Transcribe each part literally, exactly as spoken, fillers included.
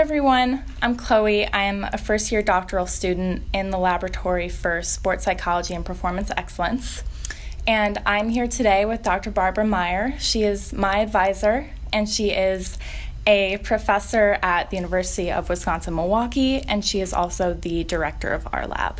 everyone, I'm Chloe. I am a first-year doctoral student in the Laboratory for Sports Psychology and Performance Excellence. And I'm here today with Doctor Barbara Meyer. She is my advisor, and she is a professor at the University of Wisconsin-Milwaukee, and she is also the director of our lab.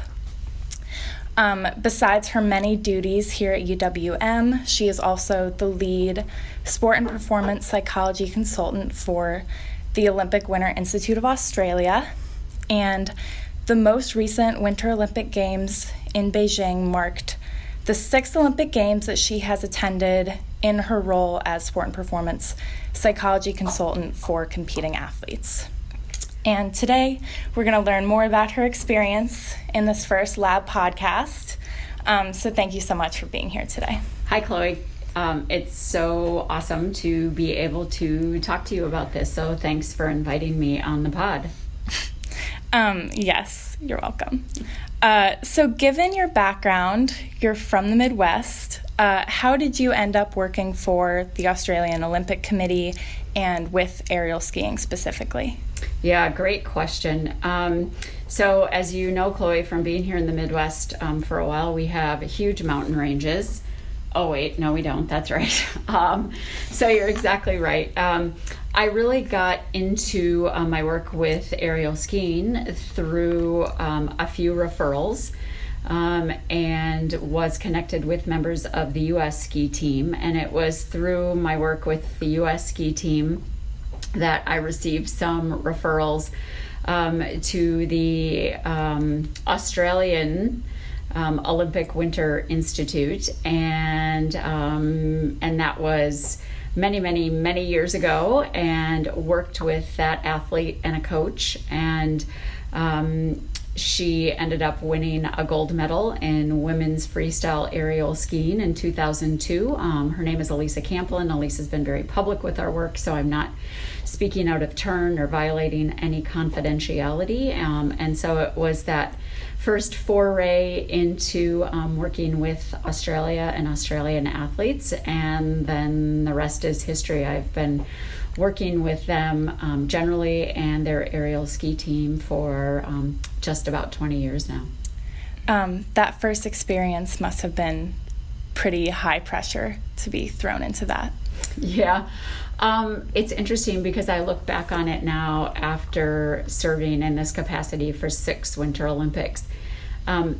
Um, besides her many duties here at U W M, she is also the lead sport and performance psychology consultant for the Olympic Winter Institute of Australia. And the most recent Winter Olympic Games in Beijing marked the sixth Olympic Games that she has attended in her role as sport and performance psychology consultant for competing athletes. And today, we're going to learn more about her experience in this first lab podcast. Um, so thank you so much for being here today. Hi, Chloe. Um, it's so awesome to be able to talk to you about this. So thanks for inviting me on the pod. Um, yes, you're welcome. Uh, so given your background, you're from the Midwest. Uh, how did you end up working for the Australian Olympic Committee and with aerial skiing specifically? Yeah, great question. Um, so as you know, Chloe, from being here in the Midwest um, for a while, we have huge mountain ranges. Oh, wait, no, we don't. That's right. Um, so you're exactly right. Um, I really got into uh, my work with aerial skiing through um, a few referrals um, and was connected with members of the U S ski team. And it was through my work with the U S ski team that I received some referrals um, to the um, Australian um, Olympic Winter Institute, and um, and that was many, many, many years ago, and worked with that athlete and a coach, and um, she ended up winning a gold medal in women's freestyle aerial skiing in two thousand two. Um, her name is Elisa Camplin. Elisa's been very public with our work, so I'm not speaking out of turn or violating any confidentiality. Um, and so it was that first foray into um, working with Australia and Australian athletes, and then the rest is history. I've been working with them um, generally and their aerial ski team for um, just about twenty years now. Um, that first experience must have been pretty high pressure to be thrown into that. Yeah. Um, it's interesting because I look back on it now after serving in this capacity for six Winter Olympics. Um,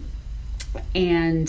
and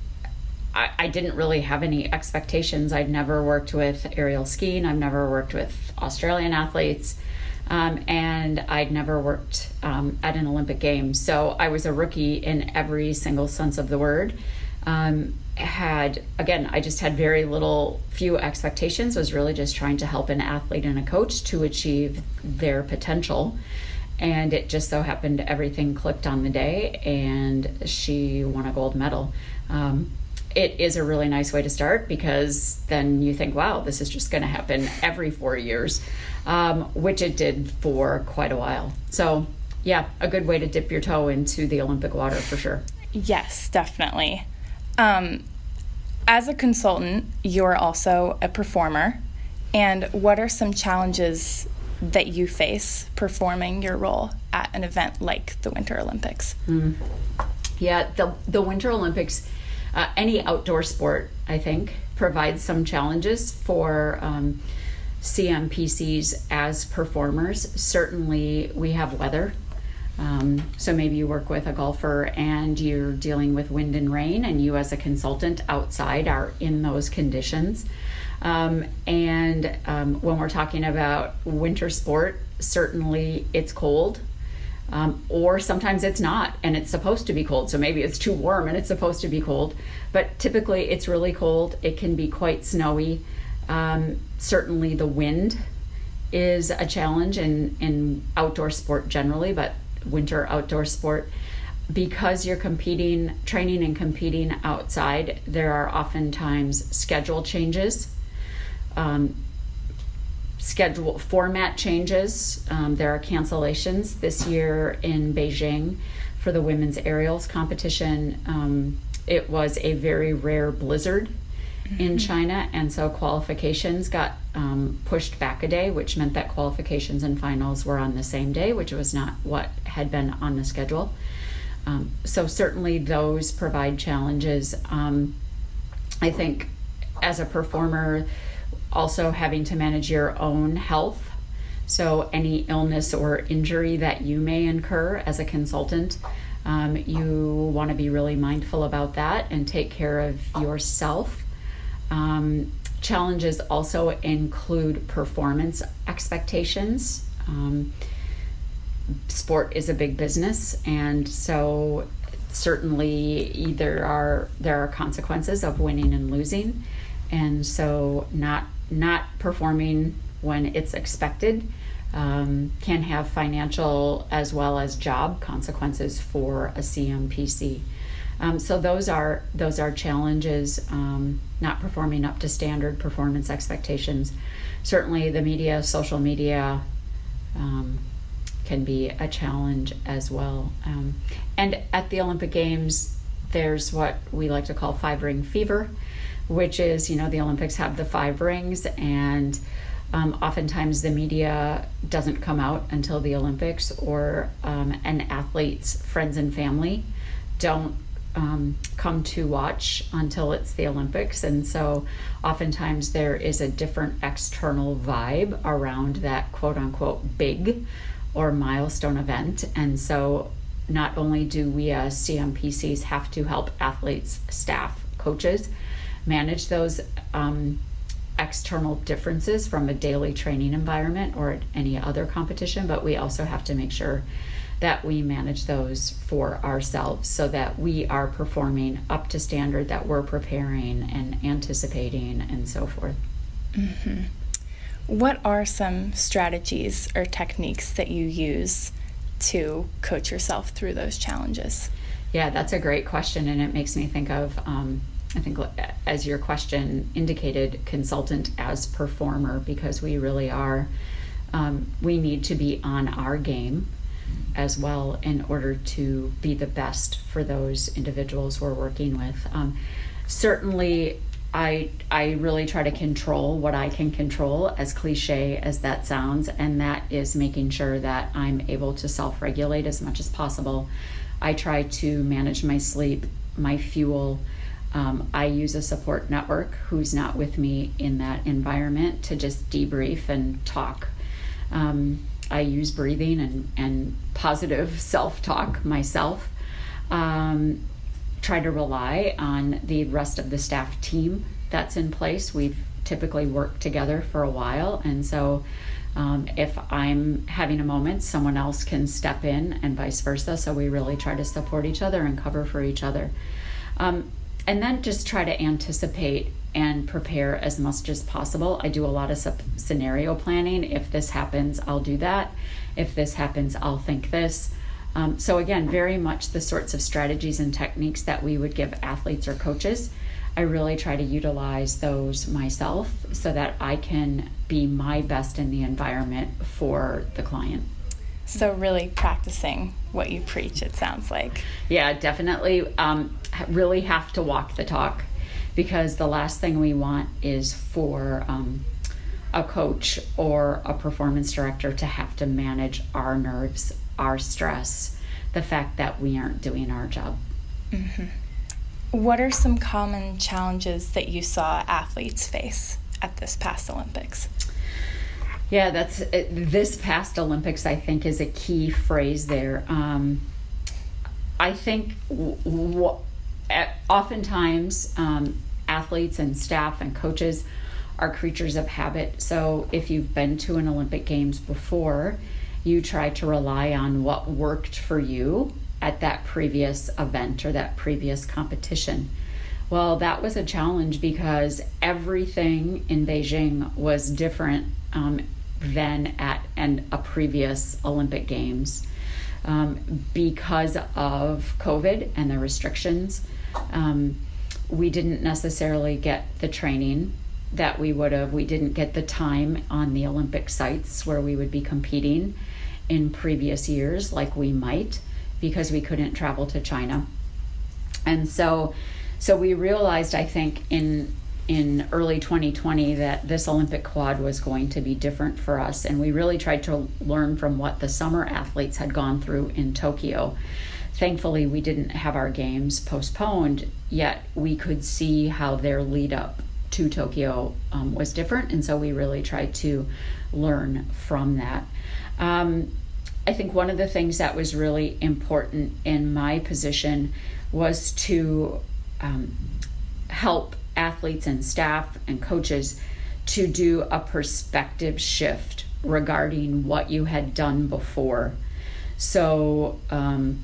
I, I didn't really have any expectations. I'd never worked with aerial skiing. I've never worked with Australian athletes. Um, and I'd never worked um, at an Olympic Games. So I was a rookie in every single sense of the word. Um, had, again, I just had very little, few expectations. I was really just trying to help an athlete and a coach to achieve their potential. And it just so happened everything clicked on the day, and she won a gold medal. Um, it is a really nice way to start, because then you think, wow, this is just going to happen every four years, um, which it did for quite a while. So yeah, a good way to dip your toe into the Olympic water for sure. Yes, definitely. Um, as a consultant, you're also a performer. And what are some challenges that you face performing your role at an event like the Winter Olympics? Mm. Yeah, the, the Winter Olympics, uh, any outdoor sport, I think, provides some challenges for um, C M P Cs as performers. Certainly, we have weather. Um, so maybe you work with a golfer and you're dealing with wind and rain, and you as a consultant outside are in those conditions. Um, and um, when we're talking about winter sport, certainly it's cold, um, or sometimes it's not, and it's supposed to be cold. So maybe it's too warm and it's supposed to be cold, but typically it's really cold. It can be quite snowy. Um, certainly the wind is a challenge in, in outdoor sport generally, but winter outdoor sport, because you're competing, training and competing outside, there are oftentimes schedule changes, um, schedule format changes. Um, there are cancellations this year in Beijing for the women's aerials competition. Um, it was a very rare blizzard, mm-hmm. in China, and so qualifications got um, pushed back a day, which meant that qualifications and finals were on the same day, which was not what had been on the schedule. Um, so certainly those provide challenges. Um, I think as a performer, also having to manage your own health. So any illness or injury that you may incur as a consultant, um, you want to be really mindful about that and take care of yourself. Um, challenges also include performance expectations. Um, sport is a big business, and so certainly there are there are consequences of winning and losing, and so not not performing when it's expected um, can have financial as well as job consequences for a C M P C. Um, so those are those are challenges. Um, not performing up to standard performance expectations. Certainly, the media, social media. Um, can be a challenge as well. Um, and at the Olympic Games, there's what we like to call five ring fever, which is, you know, the Olympics have the five rings, and um, oftentimes the media doesn't come out until the Olympics, or um, an athlete's friends and family don't um, come to watch until it's the Olympics. And so oftentimes there is a different external vibe around that quote unquote big or milestone event. And so not only do we as C M P Cs have to help athletes, staff, coaches manage those um, external differences from a daily training environment or any other competition, but we also have to make sure that we manage those for ourselves so that we are performing up to standard, that we're preparing and anticipating and so forth. Mm-hmm. What are some strategies or techniques that you use to coach yourself through those challenges? Yeah, that's a great question, and it makes me think of, um, I think as your question indicated, consultant as performer, because we really are, um, we need to be on our game as well in order to be the best for those individuals we're working with. Um, certainly, I I really try to control what I can control, as cliche as that sounds, and that is making sure that I'm able to self-regulate as much as possible. I try to manage my sleep, my fuel. Um, I use a support network who's not with me in that environment to just debrief and talk. Um, I use breathing and, and positive self-talk myself. Um, try to rely on the rest of the staff team that's in place. We've typically worked together for a while, and so um, if I'm having a moment, someone else can step in and vice versa. So we really try to support each other and cover for each other. Um, and then just try to anticipate and prepare as much as possible. I do a lot of sub- scenario planning. If this happens, I'll do that. If this happens, I'll think this. Um, so again, very much the sorts of strategies and techniques that we would give athletes or coaches. I really try to utilize those myself so that I can be my best in the environment for the client. So really practicing what you preach, it sounds like. Yeah, definitely. Um, really have to walk the talk, because the last thing we want is for um, a coach or a performance director to have to manage our nerves, our stress, the fact that we aren't doing our job. Mm-hmm. What are some common challenges that you saw athletes face at this past Olympics? Yeah, that's it, this past Olympics, I think, is a key phrase there. Um, I think w- w- oftentimes um, athletes and staff and coaches are creatures of habit. So if you've been to an Olympic Games before, you try to rely on what worked for you at that previous event or that previous competition. Well, that was a challenge because everything in Beijing was different um, than at an, a previous Olympic Games um, because of COVID and the restrictions. Um, we didn't necessarily get the training that we would have. We didn't get the time on the Olympic sites where we would be competing in previous years like we might, because we couldn't travel to China. And so so we realized, I think, in in early twenty twenty that this Olympic quad was going to be different for us, and we really tried to learn from what the summer athletes had gone through in Tokyo. Thankfully, we didn't have our games postponed, yet we could see how their lead up to Tokyo um, was different, and so we really tried to learn from that. Um, I think one of the things that was really important in my position was to um, help athletes and staff and coaches to do a perspective shift regarding what you had done before. So um,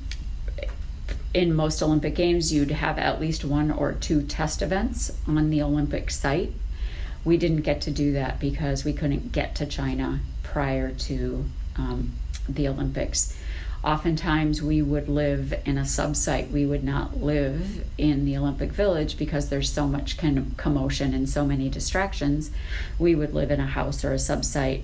in most Olympic Games, you'd have at least one or two test events on the Olympic site. We didn't get to do that because we couldn't get to China prior to um, the Olympics. Oftentimes we would live in a sub-site. We would not live in the Olympic Village because there's so much kind of commotion and so many distractions. We would live in a house or a sub-site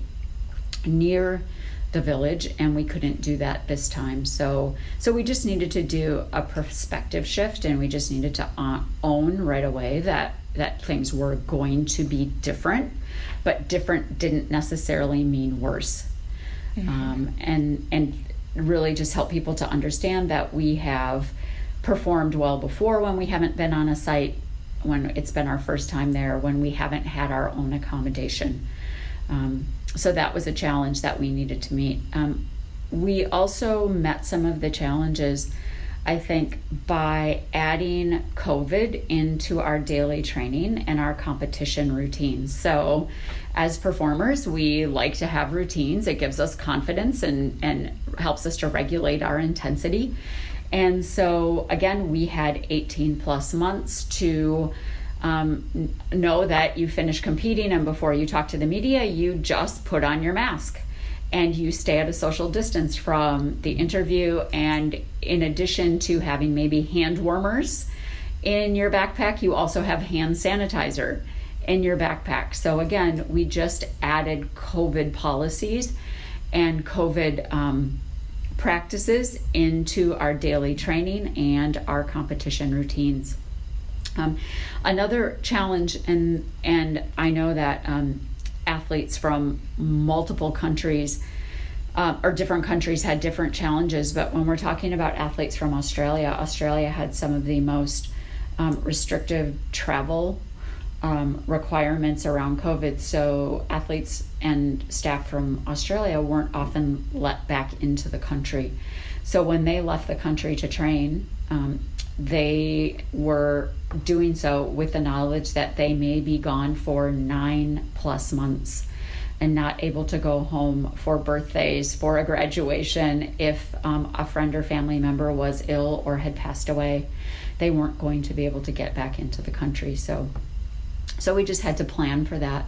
near the village, and we couldn't do that this time. So so we just needed to do a perspective shift, and we just needed to own right away that that things were going to be different, but different didn't necessarily mean worse. Mm-hmm. Um, and and really just help people to understand that we have performed well before when we haven't been on a site, when it's been our first time there, when we haven't had our own accommodation. Um, so that was a challenge that we needed to meet. Um, we also met some of the challenges, I think, by adding COVID into our daily training and our competition routines. So as performers, we like to have routines. It gives us confidence and, and helps us to regulate our intensity. And so again, we had eighteen plus months to um, know that you finish competing, and before you talk to the media, you just put on your mask and you stay at a social distance from the interview. And in addition to having maybe hand warmers in your backpack, you also have hand sanitizer in your backpack. So again, we just added COVID policies and COVID um, practices into our daily training and our competition routines. Um, another challenge, and and I know that um, athletes from multiple countries uh, or different countries had different challenges, but when we're talking about athletes from Australia, Australia had some of the most um, restrictive travel um, requirements around COVID. So athletes and staff from Australia weren't often let back into the country. So when they left the country to train, um, they were doing so with the knowledge that they may be gone for nine plus months and not able to go home for birthdays, for a graduation. If um, a friend or family member was ill or had passed away, they weren't going to be able to get back into the country. So, so we just had to plan for that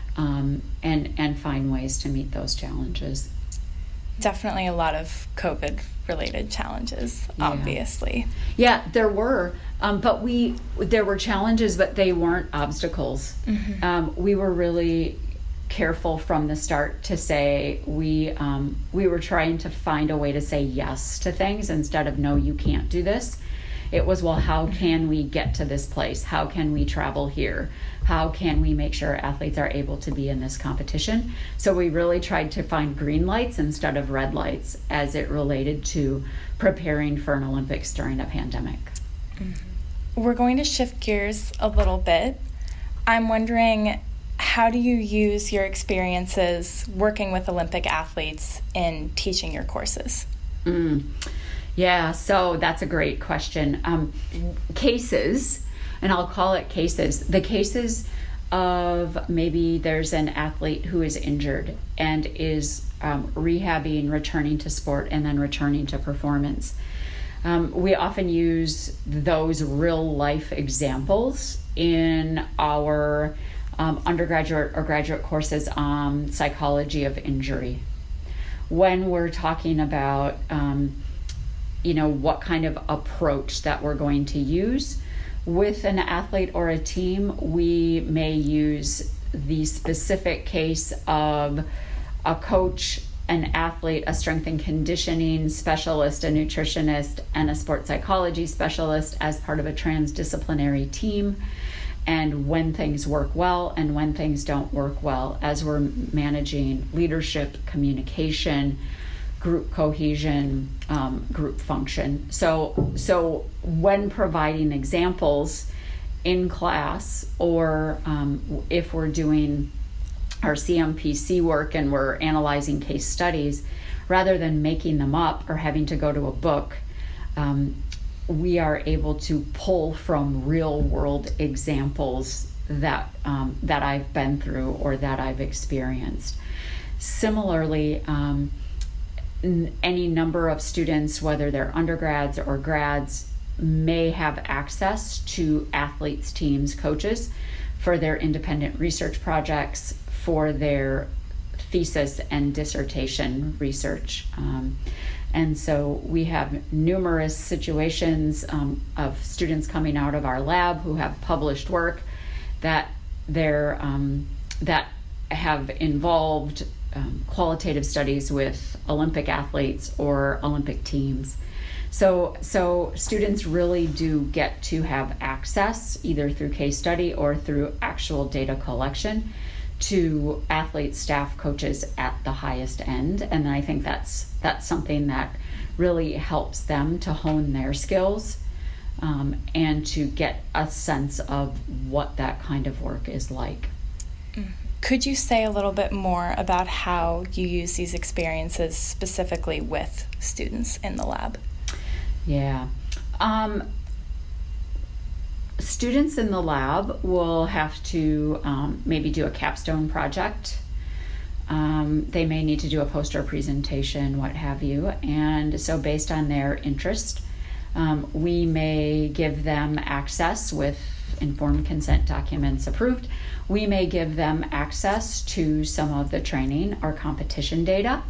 um, and and find ways to meet those challenges. Definitely a lot of COVID related challenges, yeah. Obviously. Yeah, there were, um, but we there were challenges, but they weren't obstacles. Mm-hmm. Um, we were really careful from the start to say we um, we were trying to find a way to say yes to things instead of no, you can't do this. It was, well, how can we get to this place? How can we travel here? How can we make sure athletes are able to be in this competition? So we really tried to find green lights instead of red lights as it related to preparing for an Olympics during a pandemic. Mm-hmm. We're going to shift gears a little bit. I'm wondering, how do you use your experiences working with Olympic athletes in teaching your courses? Mm. Yeah, so that's a great question. Um, cases, and I'll call it cases, the cases of maybe there's an athlete who is injured and is um, rehabbing, returning to sport, and then returning to performance. Um, we often use those real life examples in our um, undergraduate or graduate courses on psychology of injury. When we're talking about um, you know, what kind of approach that we're going to use with an athlete or a team, we may use the specific case of a coach, an athlete, a strength and conditioning specialist, a nutritionist, and a sports psychology specialist as part of a transdisciplinary team. and when things work well and when things don't work well as we're managing leadership, communication, group cohesion, um, group function. So, so when providing examples in class, or um, if we're doing our C M P C work and we're analyzing case studies, rather than making them up or having to go to a book, um, we are able to pull from real world examples that um, that I've been through or that I've experienced. Similarly, um, n- any number of students, whether they're undergrads or grads, may have access to athletes, teams, coaches for their independent research projects, for their thesis and dissertation research. Um, and so we have numerous situations um, of students coming out of our lab who have published work that they're, um, that have involved um, qualitative studies with Olympic athletes or Olympic teams. So, so students really do get to have access, either through case study or through actual data collection, to athletes, staff, coaches at the highest end. And I think that's that's something that really helps them to hone their skills um, and to get a sense of what that kind of work is like. Could you say a little bit more about how you use these experiences specifically with students in the lab? Yeah. Um, students in the lab will have to um, maybe do a capstone project. Um, they may need to do a poster presentation, what have you. And so based on their interest, um, we may give them access with informed consent documents approved. We may give them access to some of the training or competition data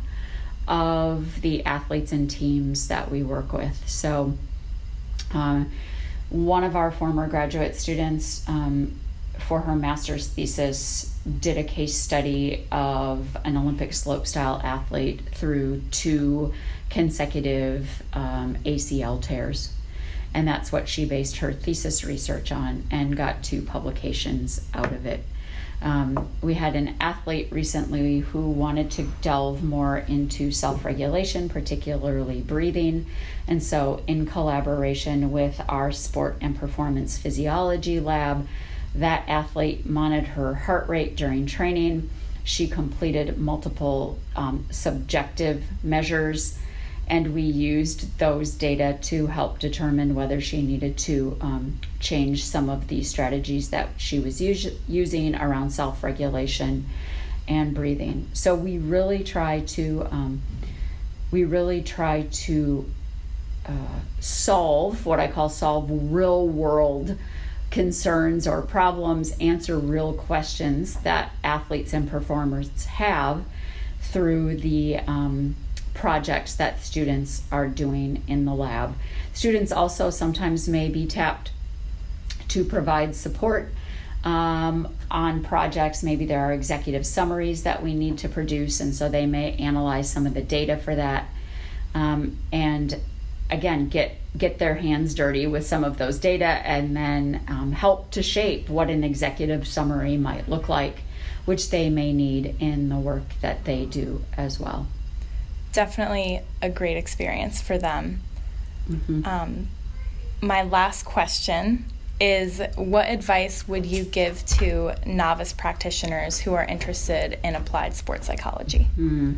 of the athletes and teams that we work with. So uh, one of our former graduate students um, for her master's thesis did a case study of an Olympic slopestyle athlete through two consecutive um, A C L tears. And that's what she based her thesis research on and got two publications out of it. Um, we had an athlete recently who wanted to delve more into self-regulation, particularly breathing. And so in collaboration with our sport and performance physiology lab, that athlete monitored her heart rate during training. She completed multiple um, subjective measures, and we used those data to help determine whether she needed to um, change some of the strategies that she was us- using around self-regulation and breathing. So we really try to um, we really try to uh, solve what I call solve real-world concerns or problems, answer real questions that athletes and performers have through the um, projects that students are doing in the lab. Students also sometimes may be tapped to provide support um, on projects. Maybe there are executive summaries that we need to produce, and so they may analyze some of the data for that. Um, and again, get get their hands dirty with some of those data, and then um, help to shape what an executive summary might look like, which they may need in the work that they do as well. Definitely a great experience for them. Mm-hmm. Um, my last question is, what advice would you give to novice practitioners who are interested in applied sports psychology? Mm.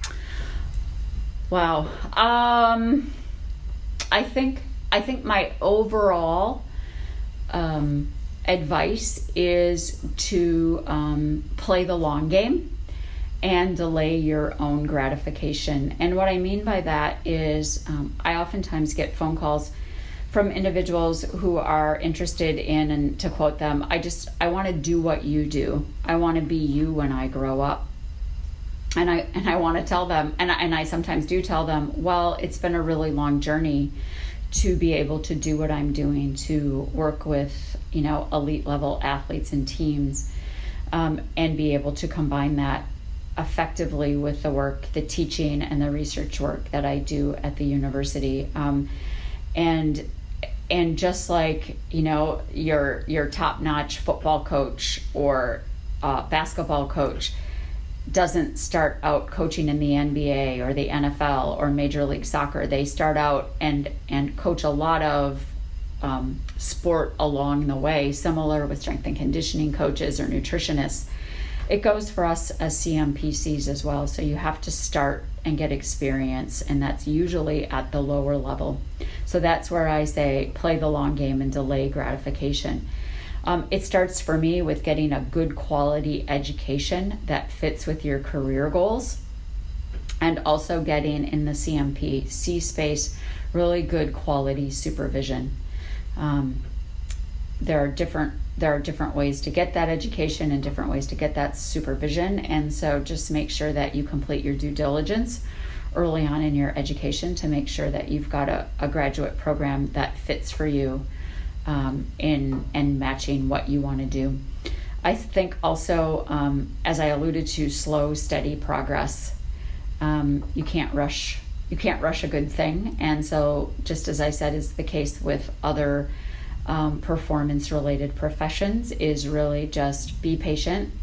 Wow. Um, I think I think my overall um, advice is to um, play the long game and delay your own gratification. And what I mean by that is um, I oftentimes get phone calls from individuals who are interested in, and to quote them, I just, I want to do what you do. I want to be you when I grow up. And I and I want to tell them, and I, and I sometimes do tell them, well, it's been a really long journey to be able to do what I'm doing, to work with, you know, elite level athletes and teams, um, and be able to combine that effectively with the work, the teaching and the research work that I do at the university. Um, and and just like, you know, your your top-notch football coach or uh, basketball coach doesn't start out coaching in the N B A or the N F L or Major League Soccer. They start out and and coach a lot of um, sport along the way, similar with strength and conditioning coaches or nutritionists. It goes for us as C M P Cs as well. So you have to start and get experience, and that's usually at the lower level. So that's where I say play the long game and delay gratification. Um, it starts for me with getting a good quality education that fits with your career goals, and also getting in the C M P C space really good quality supervision. Um, there are different there are different ways to get that education and different ways to get that supervision, and so just make sure that you complete your due diligence early on in your education to make sure that you've got a, a graduate program that fits for you um, in and matching what you want to do. I think also, um, as I alluded to, slow, steady progress. Um, you can't rush. You can't rush a good thing, and so just as I said is the case with other um, performance-related professions, is really just be patient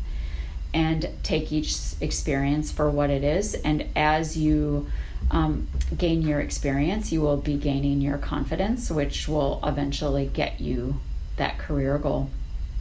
and take each experience for what it is. And as you um, gain your experience, you will be gaining your confidence, which will eventually get you that career goal.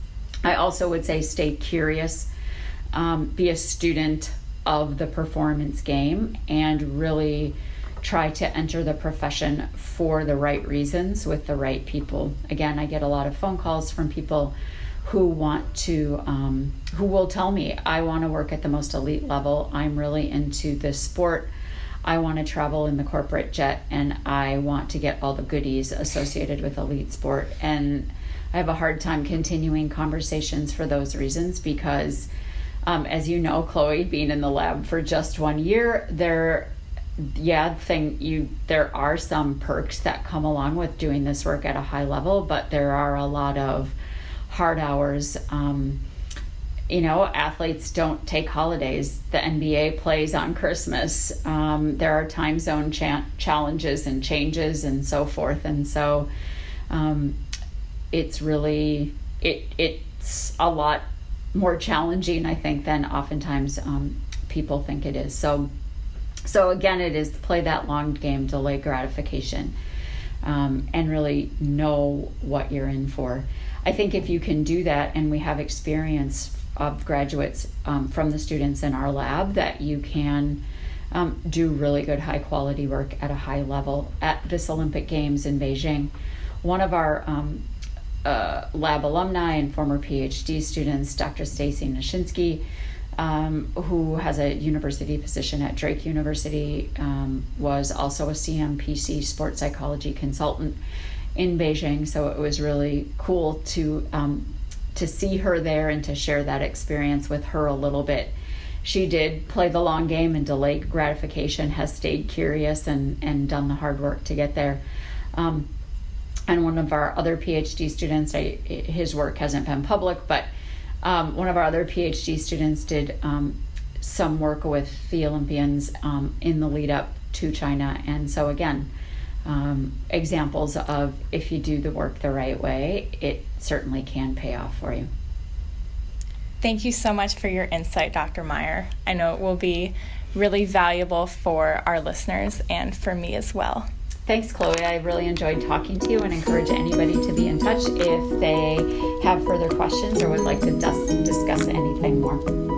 I also would say stay curious, um, be a student of the performance game, and really try to enter the profession for the right reasons with the right people. Again, I get a lot of phone calls from people who want to, um, who will tell me, I want to work at the most elite level. I'm really into this sport. I want to travel in the corporate jet, and I want to get all the goodies associated with elite sport. And I have a hard time continuing conversations for those reasons because, um, as you know, Chloe, being in the lab for just one year, there yeah, thing you there are some perks that come along with doing this work at a high level, but there are a lot of hard hours. Um, you know, athletes don't take holidays. The N B A plays on Christmas. Um, there are time zone cha- challenges and changes and so forth, and so um, it's really it it's a lot more challenging, I think, than oftentimes um, people think it is. So. So again, it is play that long game, delay gratification, um, and really know what you're in for. I think if you can do that, and we have experience of graduates um, from the students in our lab, that you can um, do really good high quality work at a high level. At this Olympic Games in Beijing, one of our um, uh, lab alumni and former PhD students, Doctor Stacy Nashinsky, Um, who has a university position at Drake University, um, was also a C M P C sports psychology consultant in Beijing. So it was really cool to um, to see her there and to share that experience with her a little bit. She did play the long game and delay gratification, has stayed curious and, and done the hard work to get there. Um, and one of our other PhD students, I, his work hasn't been public, but Um, one of our other PhD students did um, some work with the Olympians um, in the lead up to China. And so again, um, examples of if you do the work the right way, it certainly can pay off for you. Thank you so much for your insight, Doctor Meyer. I know it will be really valuable for our listeners and for me as well. Thanks, Chloe. I really enjoyed talking to you and encourage anybody to be in touch if they have further questions or would like to dis- discuss anything more.